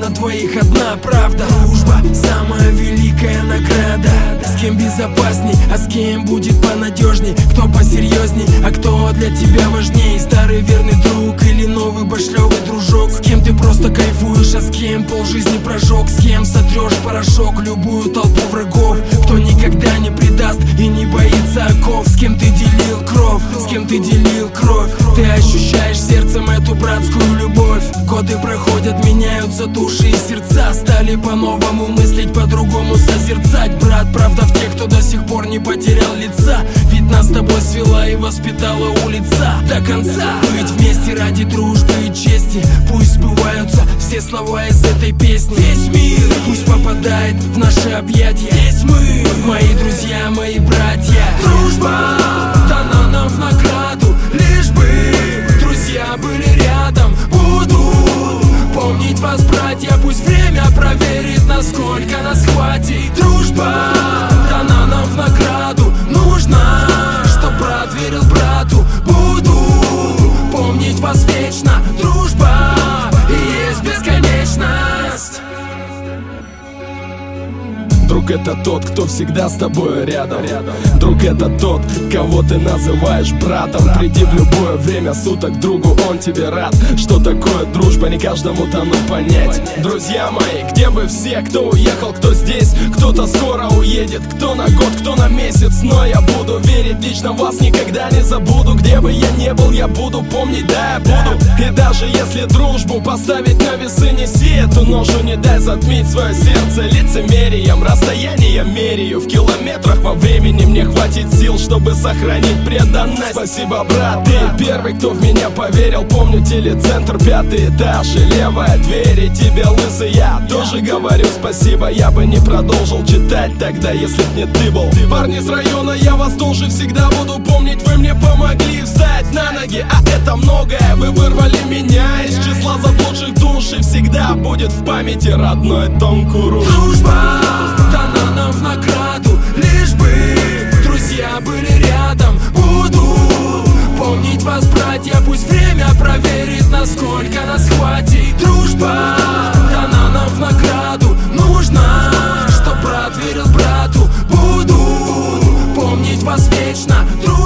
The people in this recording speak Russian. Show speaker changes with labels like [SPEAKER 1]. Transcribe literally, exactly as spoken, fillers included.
[SPEAKER 1] на двоих одна правда. Дружба — самая великая награда. С кем безопасней, а с кем будет понадежней? Кто посерьезней, а кто для тебя важней? Старый верный друг или новый башлёвый дружок? С кем ты просто кайфуешь, а с кем полжизни прожег? С кем сотрешь порошок любую толпу врагов? Кто никогда не предаст и не боится оков? С кем ты делил кровь, с кем ты делил кровь? Ты ощущаешь сердцем эту братскую любовь. Годы проходят, меняются души и сердца. Стали по-новому мыслить, по-другому созерцать. Брат, правда в тех, кто до сих пор не потерял лица. Ведь нас с тобой свела и воспитала улица до конца. Быть вместе ради дружбы и чести. Пусть сбываются все слова из этой песни. Весь мир пусть попадает в наши объятия. Здесь мы, мои друзья, мои братья. Дружба дана нам в награду, лишь бы друзья были рядом. Буду помнить вас, братья, пусть время проверит, насколько нас хватит. Дружба дана нам в награду, нужно, чтоб брат верил брату. Буду помнить вас вечно, дружба и есть бесконечность.
[SPEAKER 2] Друг — это тот, кто всегда с тобой рядом. Друг — это тот, кого ты называешь братом. Приди в любое время суток к другу, он тебе рад. Что такое дружба, не каждому дано понять. Друзья мои, где вы все? Кто уехал, кто здесь? Кто-то скоро уедет, кто на год, кто на месяц. Но я буду верить, лично вас никогда не забуду. Где бы я не был, я буду помнить, да, я буду. И даже если дружбу поставить на весы, неси эту ношу, не дай затмить свое сердце лицемерием. Расстояние меряю в километрах, во времени мне хватит сил, чтобы сохранить преданность. Спасибо, брат, ты первый, кто в меня поверил. Помню телецентр, пятый этаж и левая дверь. И тебе, лысый, я тоже говорю спасибо. Я бы не продолжил читать тогда, если б не ты был. Парни с района, я вас тоже всегда буду помнить. Вы мне помогли встать на ноги, а это многое. Вы вырвали меня из числа заблудших душ. И всегда будет в памяти родной Тонкуру.
[SPEAKER 1] Дружба дана нам в награду, лишь бы друзья были рядом. Буду помнить вас, братья, пусть время проверит, насколько нас хватит. Дружба дана нам в награду, нужно, чтоб брат верил брату. Буду помнить вас вечно, друзья.